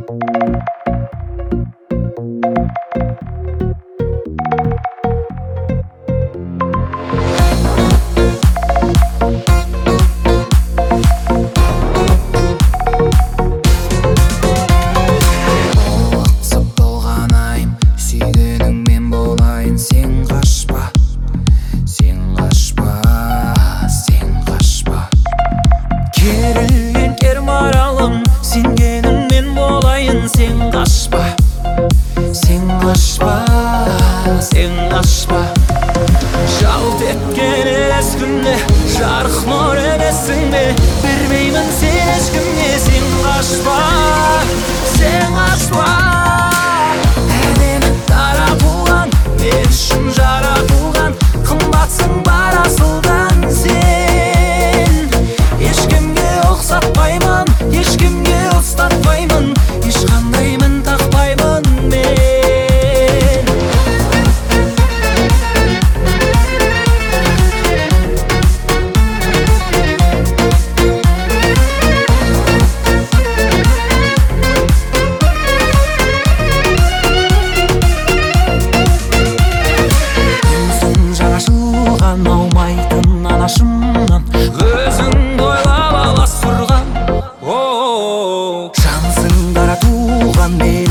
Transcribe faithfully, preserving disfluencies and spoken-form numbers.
Жалт еткен ес күнде жарық нұр емессің бе? Бермеймін сен ешкімге, сен қашпа, сен қашпа. Әдемі дара туған, мен үшін жаратылған, қымбатсың бар асылдан сен. Ешкімге ұқсатпаймын, ешкімге ұстатпаймын, ешқандай мін тақпаймын мен. Аумайтын анашымнан өзіңді ойлап аласұрған, жансың дара туған мен.